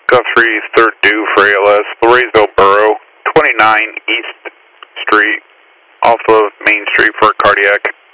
Guthrie, 3rd due for ALS, Laureysville Borough, 29 East Street, off of Main Street for cardiac.